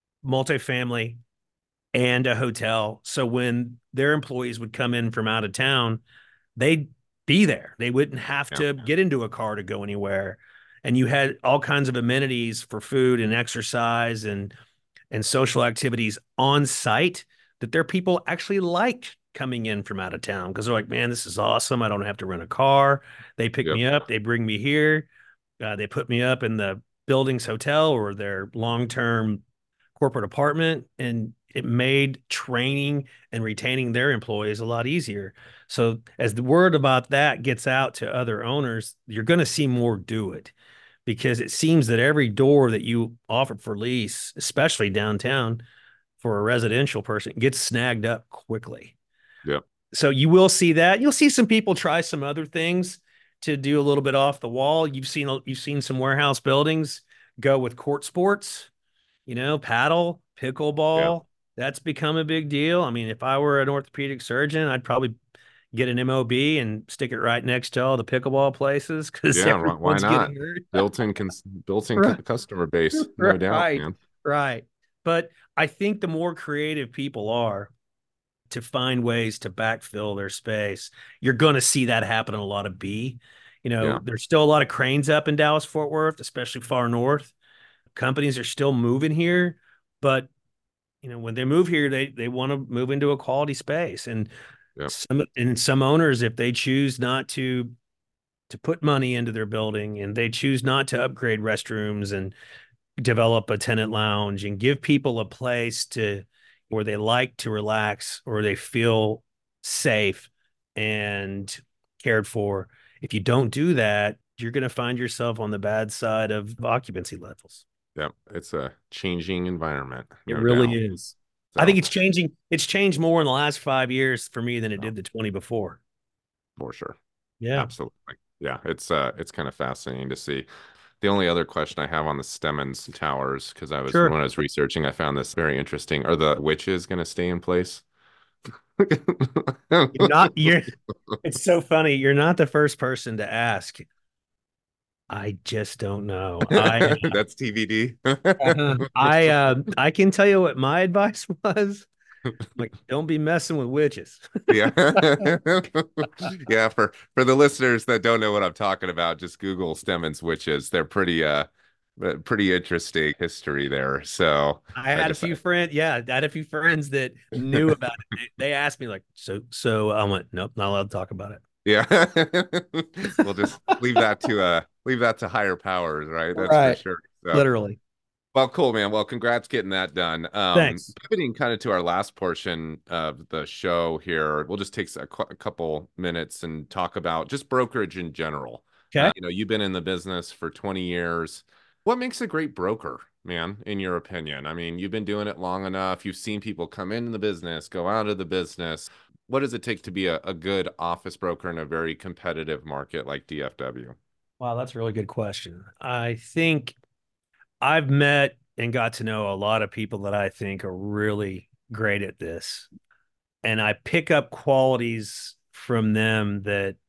multifamily and a hotel. So when their employees would come in from out of town, they'd be there. They wouldn't have Yeah, to get into a car to go anywhere. And you had all kinds of amenities for food and exercise and social activities on site that their people actually liked coming in from out of town because they're like, man, this is awesome. I don't have to rent a car. They pick yep, me up, they bring me here, they put me up in the building's hotel or their long-term corporate apartment, and it made training and retaining their employees a lot easier. So as the word about that gets out to other owners, you're going to see more do it because it seems that every door that you offered for lease, especially downtown for a residential person, gets snagged up quickly. yep. So you will see that. You'll see some people try some other things to do a little bit off the wall. You've seen some warehouse buildings go with court sports, paddle, Yeah. pickleball. That's become a big deal. I mean, if I were an orthopedic surgeon, I'd probably get an MOB and stick it right next to all the pickleball places because Yeah, why everyone's not? getting hurt. Built-in Right, customer base, no doubt, right, man. right. But I think the more creative people are to find ways to backfill their space, you're going to see that happen in a lot of B. Yeah, There's still a lot of cranes up in Dallas Fort Worth, especially far north. Companies are still moving here, but when they move here, they want to move into a quality space. And yep, some owners, if they choose not to put money into their building and they choose not to upgrade restrooms and develop a tenant lounge and give people a place to where they like to relax or they feel safe and cared for. If you don't do that, you're going to find yourself on the bad side of occupancy levels. yep. It's a changing environment, It no really doubt. is. I think So, it's changing. It's changed more in the last 5 years for me than it no, did the 20 before. for sure. Yeah, Absolutely. Yeah, it's kind of fascinating to see. The only other question I have on the Stemmons towers, because when sure. I was researching, I found this very interesting. Are the witches going to stay in place? You're it's so funny. You're not the first person to ask. I just don't know. That's TBD. I can tell you what my advice was. Like, don't be messing with witches. Yeah. Yeah, for the listeners that don't know what I'm talking about, just Google Stemmons witches. They're pretty interesting history there. So I I had a just few friends, yeah, I had a few friends that knew about it. They asked me like, so I went, nope, not allowed to talk about it. yeah. We'll just leave that to higher powers, right? That's for Right. sure. So Literally. well, cool, man. Well, congrats getting that done. Thanks. Pivoting kind of to our last portion of the show here, we'll just take a couple minutes and talk about just brokerage in general. Okay. You've been in the business for 20 years. What makes a great broker, man, in your opinion? I mean, you've been doing it long enough. You've seen people come into the business, go out of the business. What does it take to be a good office broker in a very competitive market like DFW? Wow, that's a really good question. I think I've met and got to know a lot of people that I think are really great at this. And I pick up qualities from them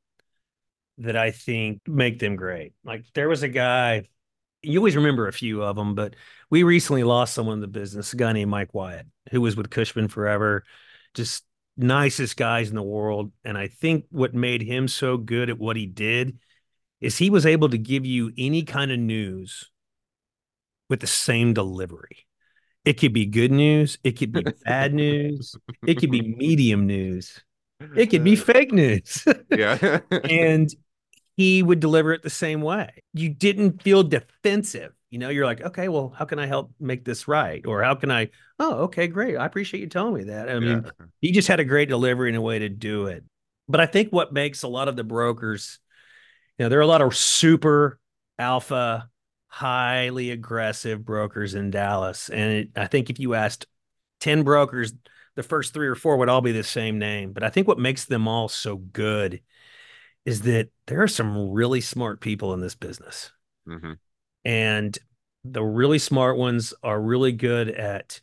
that I think make them great. Like there was a guy, you always remember a few of them, but we recently lost someone in the business, a guy named Mike Wyatt, who was with Cushman forever, just nicest guys in the world. And I think what made him so good at what he did is he was able to give you any kind of news with the same delivery. It could be good news, it could be bad news, it could be medium news, it could be fake news. Yeah. And he would deliver it the same way. You didn't feel defensive. You're like, okay, well, how can I help make this right? Or how can I, oh, okay, great. I appreciate you telling me that. I Yeah. mean, he just had a great delivery and a way to do it. But I think what makes a lot of the brokers, there are a lot of super alpha, highly aggressive brokers in Dallas. And I think if you asked 10 brokers, the first three or four would all be the same name. But I think what makes them all so good is that there are some really smart people in this business. Hmm. And the really smart ones are really good at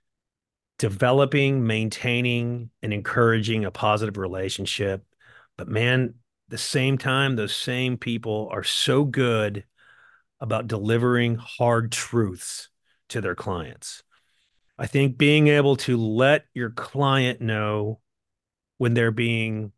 developing, maintaining, and encouraging a positive relationship. But man, the same time, those same people are so good about delivering hard truths to their clients. I think being able to let your client know when they're being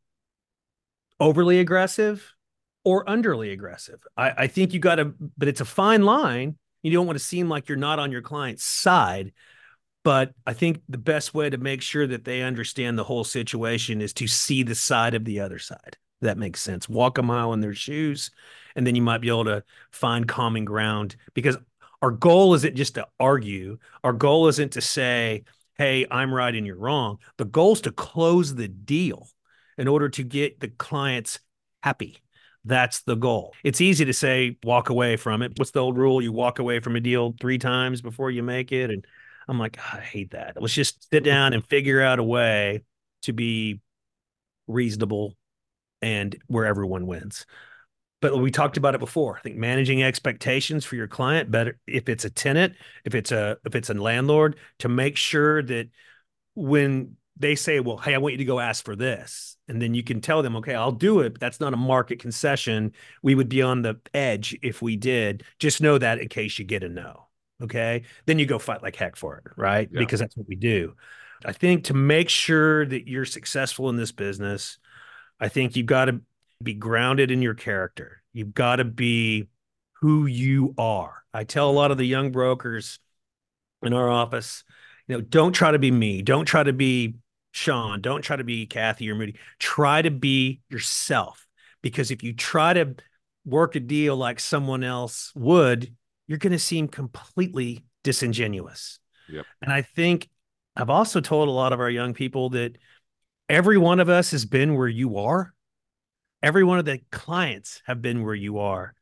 overly aggressive or underly aggressive. I think you got to, but it's a fine line. You don't want to seem like you're not on your client's side. But I think the best way to make sure that they understand the whole situation is to see the side of the other side. That makes sense. Walk a mile in their shoes, and then you might be able to find common ground because our goal isn't just to argue. Our goal isn't to say, hey, I'm right and you're wrong. The goal is to close the deal in order to get the clients happy. That's the goal. It's easy to say, walk away from it. What's the old rule? You walk away from a deal 3 times before you make it. And I'm like, "God, I hate that. Let's just sit down and figure out a way to be reasonable and where everyone wins." But we talked about it before. I think managing expectations for your client better if it's a tenant, if it's a landlord, to make sure that when they say, well, hey, I want you to go ask for this. And then you can tell them, okay, I'll do it. But that's not a market concession. We would be on the edge if we did. Just know that in case you get a no. Okay. Then you go fight like heck for it. Right. Yeah. Because that's what we do. I think to make sure that you're successful in this business, I think you've got to be grounded in your character. You've got to be who you are. I tell a lot of the young brokers in our office, don't try to be me. Don't try to be Sean. Don't try to be Kathy or Moody. Try to be yourself. Because if you try to work a deal like someone else would, you're going to seem completely disingenuous. Yep. And I think I've also told a lot of our young people that every one of us has been where you are. Every one of the clients have been where you are.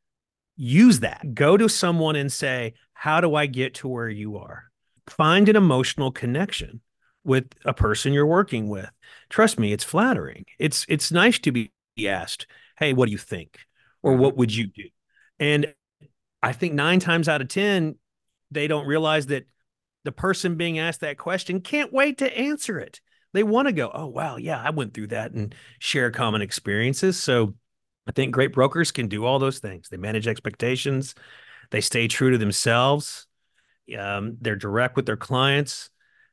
Use that. Go to someone and say, how do I get to where you are? Find an emotional connection with a person you're working with. Trust me, it's flattering. It's nice to be asked, hey, what do you think? Or Hmm. what would you do? And I think 9 times out of 10, they don't realize that the person being asked that question can't wait to answer it. They want to go, oh, wow, yeah, I went through that and share common experiences. So I think great brokers can do all those things. They manage expectations, they stay true to themselves, they're direct with their clients.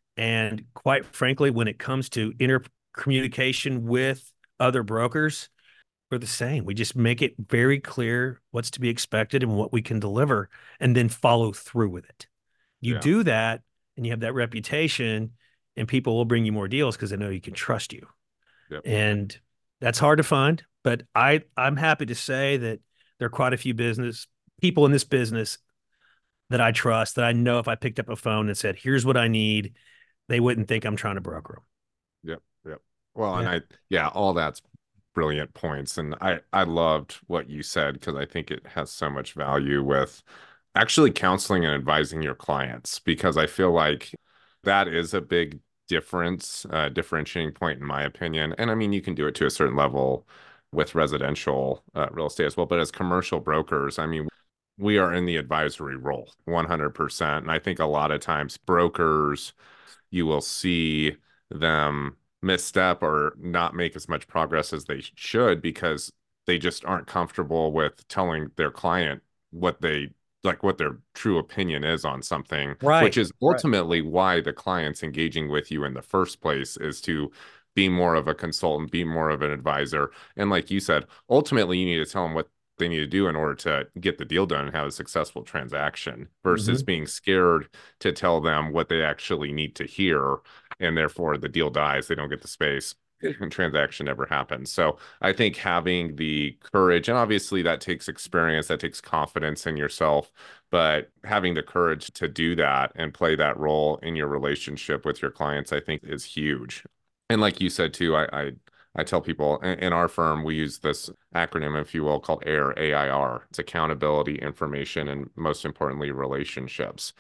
And quite frankly, when it comes to intercommunication with other brokers, we're the same. We just make it very clear what's to be expected and what we can deliver, and then follow through with it. You Yeah. do that, and you have that reputation, and people will bring you more deals because they know you can trust you. Yep. And that's hard to find, but I'm happy to say that there are quite a few business people in this business that I trust, that I know if I picked up a phone and said, "Here's what I need," they wouldn't think I'm trying to broker them. Yep. Yep. Well, and Yeah. yeah, all that's brilliant points. And I loved what you said because I think it has so much value with actually counseling and advising your clients because I feel like that is a big difference, differentiating point in my opinion. And I mean, you can do it to a certain level with residential real estate as well, but as commercial brokers, I mean, we are in the advisory role 100%. And I think a lot of times brokers, you will see them misstep or not make as much progress as they should because they just aren't comfortable with telling their client what they like what their true opinion is on something, which Right. is Right. ultimately why the client's engaging with you in the first place is to be more of a consultant, be more of an advisor. And like you said, ultimately you need to tell them what they need to do in order to get the deal done and have a successful transaction versus Hmm. being scared to tell them what they actually need to hear and therefore the deal dies. They don't get the space and transaction never happens. So I think having the courage, and obviously that takes experience, that takes confidence in yourself, but having the courage to do that and play that role in your relationship with your clients, I think is huge. And like you said too, I tell people in our firm, we use this acronym, if you will, called AIR, AIR. It's accountability, information, and most importantly, relationships.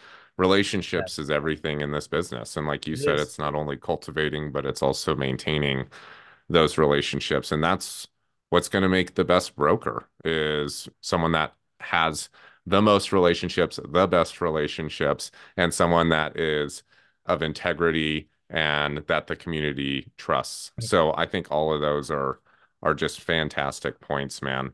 Yeah, Relationships is everything in this business. And like you it said, is. it's not only cultivating, but it's also maintaining those relationships. And that's what's going to make the best broker is someone that has the most relationships, the best relationships, and someone that is of integrity and that the community trusts. So I think all of those are just fantastic points, man.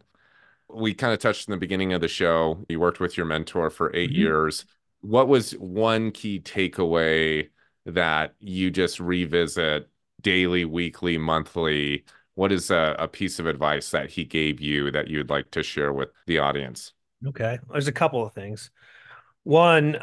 We kind of touched in the beginning of the show. You worked with your mentor for eight Mhm. years. What was one key takeaway that you just revisit daily, weekly, monthly? What is a piece of advice that he gave you that you'd like to share with the audience? Okay. There's a couple of things. One,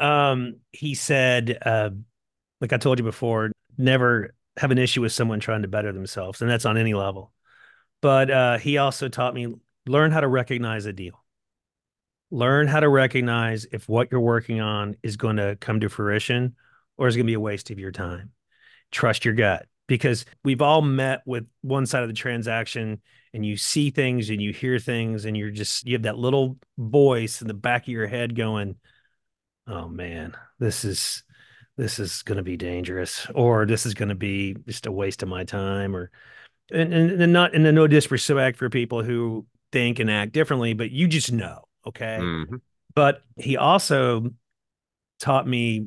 he said, like I told you before, never have an issue with someone trying to better themselves, and that's on any level. But he also taught me learn how to recognize a deal. Learn how to recognize if what you're working on is going to come to fruition or is going to be a waste of your time. Trust your gut because we've all met with one side of the transaction and you see things and you hear things and you have that little voice in the back of your head going, oh man, this is going to be dangerous, or this is going to be just a waste of my time, or and not and no disrespect for people who think and act differently, but you just know, okay. Hmm. But he also taught me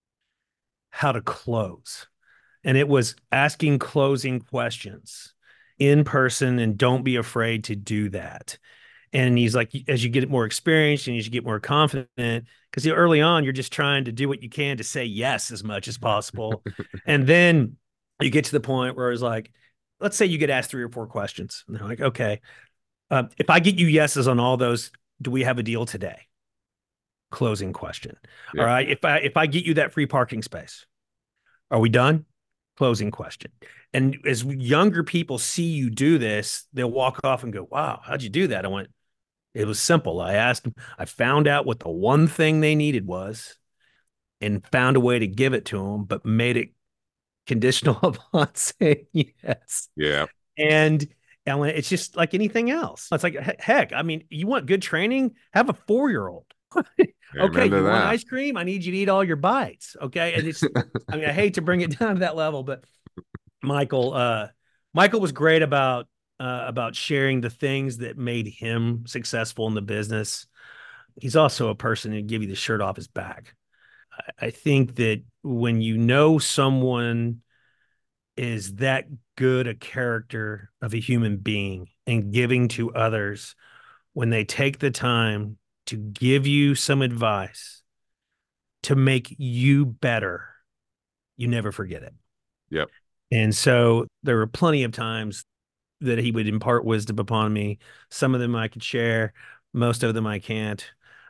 how to close, and it was asking closing questions in person, and don't be afraid to do that. And he's like, as you get more experience and as you get more confident, because early on, you're just trying to do what you can to say yes as much as possible. And then you get to the point where it's like, let's say you get asked 3 or 4 questions. And they're like, okay, if I get you yeses on all those, do we have a deal today? Closing question. All Yeah. right. If I get you that free parking space, are we done? Closing question. And as younger people see you do this, they'll walk off and go, wow, how'd you do that? I went, it was simple. I asked them, I found out what the one thing they needed was and found a way to give it to them, but made it conditional upon saying yes. Yeah. And it's just like anything else. It's like, heck, I mean, you want good training? Have a 4-year-old. Okay, Amen to you want that. ice cream? I need you to eat all your bites. Okay. And I mean, I hate to bring it down to that level, but Michael, Michael was great about sharing the things that made him successful in the business. He's also a person who give you the shirt off his back. I think that when you know someone is that good a character of a human being and giving to others when they take the time to give you some advice to make you better, you never forget it. Yep. And so there were plenty of times that he would impart wisdom upon me. Some of them I could share, most of them I can't.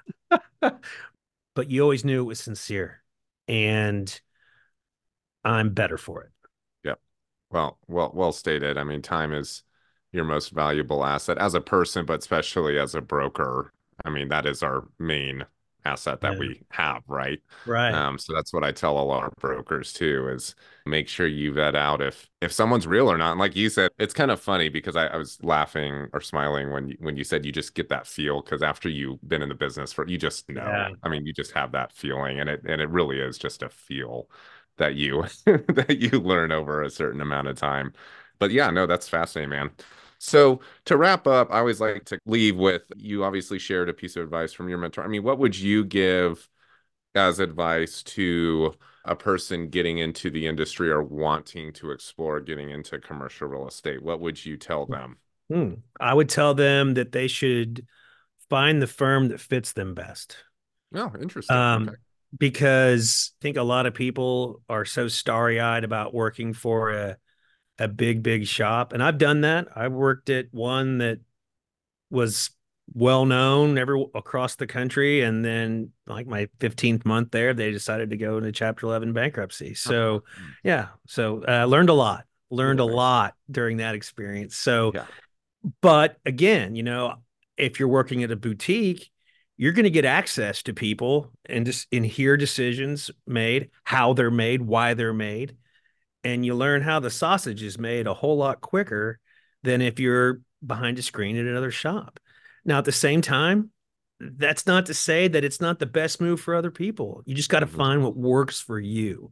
But you always knew it was sincere, and I'm better for it. Yep. Well stated. I mean, time is your most valuable asset as a person, but especially as a broker. I mean, that is our main asset that Yeah. we have, right? Right. So that's what I tell a lot of brokers too, is make sure you vet out if someone's real or not. And like you said, it's kind of funny because I was laughing or smiling when you said you just get that feel because after you've been in the business for you just know. Yeah. I mean, you just have that feeling, and it really is just a feel that you that you learn over a certain amount of time. But yeah, no, that's fascinating, man. So to wrap up, I always like to leave with you obviously shared a piece of advice from your mentor. I mean, what would you give as advice to a person getting into the industry or wanting to explore getting into commercial real estate? What would you tell them? I would tell them that they should find the firm that fits them best. Oh, interesting. Okay. Um, because I think a lot of people are so starry eyed about working for a big, big shop. And I've done that. I worked at one that was well known across the country. And then like my 15th month there, they decided to go into chapter 11 bankruptcy. So yeah. So learned a Okay. lot during that experience. So, Yeah. but again, if you're working at a boutique, you're going to get access to people and just and hear decisions made, how they're made, why they're made, and you learn how the sausage is made a whole lot quicker than if you're behind a screen at another shop. Now, at the same time, that's not to say that it's not the best move for other people. You just got to Mhm. find what works for you.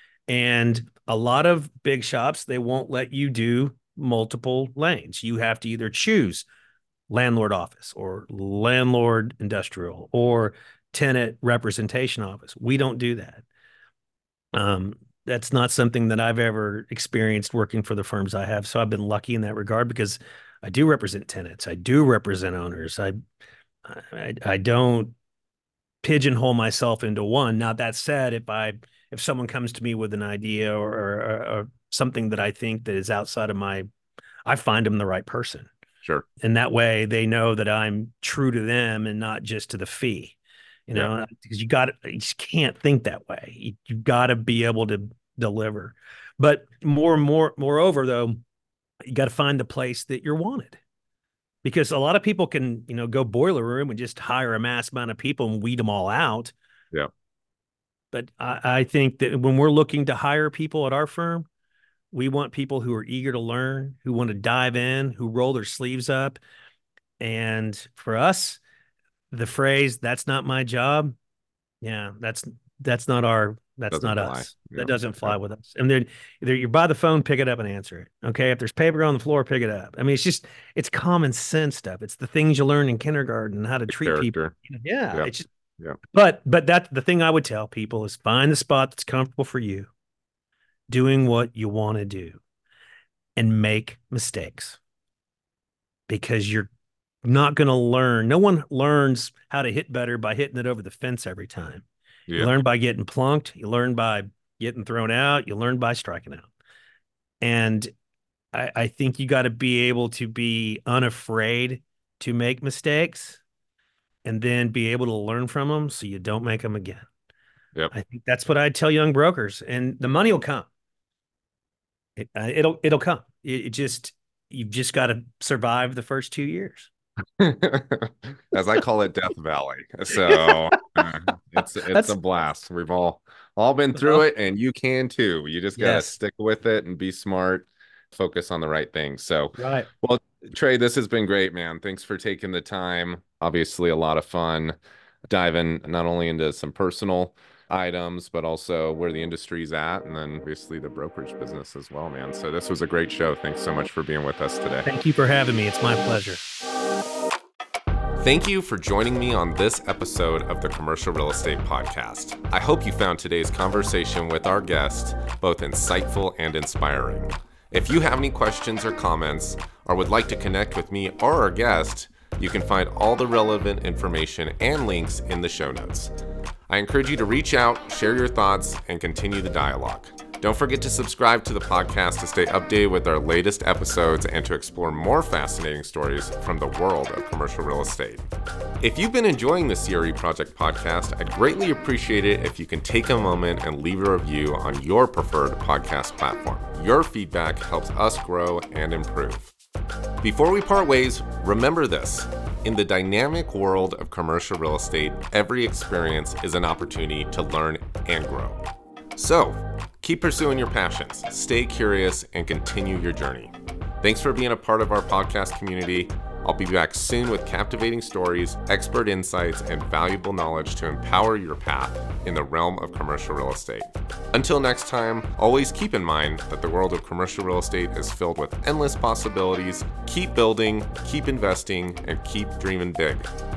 And a lot of big shops, they won't let you do multiple lanes. You have to either choose landlord office or landlord industrial or tenant representation office. We don't do that. That's not something that I've ever experienced working for the firms I have. So I've been lucky in that regard because I do represent tenants. I do represent owners. I don't pigeonhole myself into one. Now that said, if someone comes to me with an idea or something that I think that is outside of I find them the right person. Sure. And that way they know that I'm true to them and not just to the fee, Yeah. because you just can't think that way. You've got to be able to deliver. But moreover, though, you got to find the place that you're wanted because a lot of people can, go boiler room and just hire a mass amount of people and weed them all out. Yeah. But I think that when we're looking to hire people at our firm, we want people who are eager to learn, who want to dive in, who roll their sleeves up. And for us, the phrase "that's not my job," yeah, that's Doesn't not fly. us. That Yeah. doesn't Yeah. fly with us. And then either you're by the phone, pick it up and answer it. Okay. If there's paper on the floor, pick it up. I mean, it's common sense stuff. It's the things you learn in kindergarten, how to The treat people. character. Yeah. Yeah. It's just, Yeah. but that's the thing I would tell people is find the spot that's comfortable for you, doing what you want to do and make mistakes because you're not going to learn. No one learns how to hit better by hitting it over the fence every time. You Yeah. learn by getting plunked. You learn by getting thrown out. You learn by striking out. And I think you got to be able to be unafraid to make mistakes and then be able to learn from them so you don't make them again. Yep. I think that's what I tell young brokers, and the money will come. It'll come. You've just got to survive the first 2 years. As I call it, Death Valley. So it's That's a blast. We've all been through well, it, and you can too. You just gotta yes, stick with it and be smart, focus on the right things. So, right. well, Trey, this has been great, man. Thanks for taking the time. Obviously, a lot of fun diving not only into some personal items, but also where the industry's at, and then obviously the brokerage business as well, man. So this was a great show. Thanks so much for being with us today. Thank you for having me. It's my pleasure. Thank you for joining me on this episode of the Commercial Real Estate Podcast. I hope you found today's conversation with our guest both insightful and inspiring. If you have any questions or comments, or would like to connect with me or our guest, you can find all the relevant information and links in the show notes. I encourage you to reach out, share your thoughts, and continue the dialogue. Don't forget to subscribe to the podcast to stay updated with our latest episodes and to explore more fascinating stories from the world of commercial real estate. If you've been enjoying the CRE Project podcast, I'd greatly appreciate it if you can take a moment and leave a review on your preferred podcast platform. Your feedback helps us grow and improve. Before we part ways, remember this. In the dynamic world of commercial real estate, every experience is an opportunity to learn and grow. So, keep pursuing your passions, stay curious, and continue your journey. Thanks for being a part of our podcast community. I'll be back soon with captivating stories, expert insights, and valuable knowledge to empower your path in the realm of commercial real estate. Until next time, always keep in mind that the world of commercial real estate is filled with endless possibilities. Keep building, keep investing, and keep dreaming big.